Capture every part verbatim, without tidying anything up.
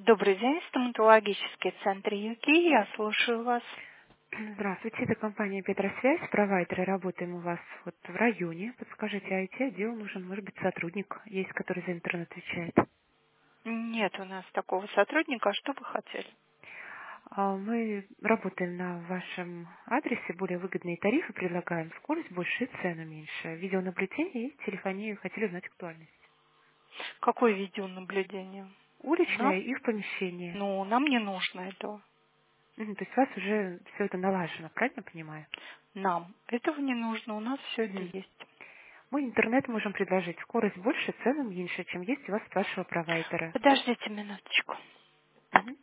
Добрый день, стоматологический центр ЮКИ, я слушаю вас. Здравствуйте, это компания Петросвязь, провайдеры, работаем у вас вот в районе. Подскажите, ай ти-отдел нужен, может быть, сотрудник есть, который за интернет отвечает? Нет у нас такого сотрудника, а что вы хотели? А, Мы работаем на вашем адресе, более выгодные тарифы предлагаем, скорость больше и цену меньше. Видеонаблюдение и телефонию, хотели узнать актуальность. Какое видеонаблюдение? Уличное Нам? и в помещении. Ну, нам не нужно этого. Мгм, то есть у вас уже все это налажено, правильно понимаю? Нам этого не нужно, у нас все это Мгм. есть. Мы интернет можем предложить, скорость больше, цену меньше, чем есть у вас с вашего провайдера. Подождите минуточку. Мгм.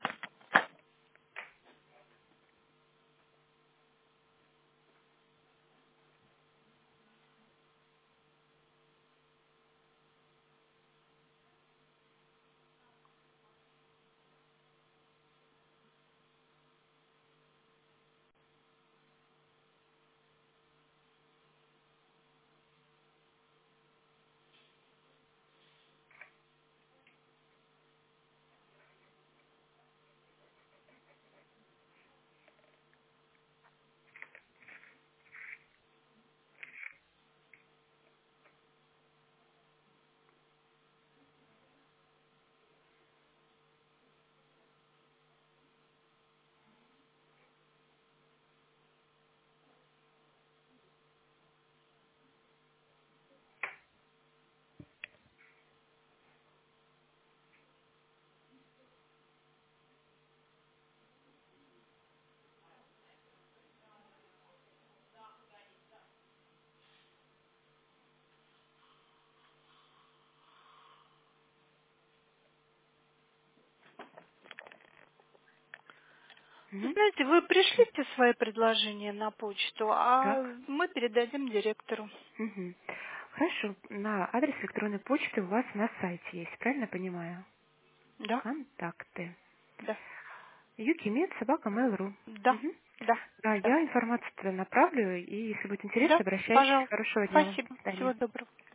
Мгм. Знаете, вы пришлите свои предложения на почту, а Так. мы передадим директору. Мгм. Хорошо. На адрес электронной почты у вас на сайте есть, правильно понимаю? Да, Контакты. да, Юкимед, собака, mail.ru. да, Мгм. да, Да, да, я информацию туда направлю, и если будет интересно, да, обращайтесь. пожалуйста. Хорошего дня вам. Спасибо. До свидания. Всего доброго.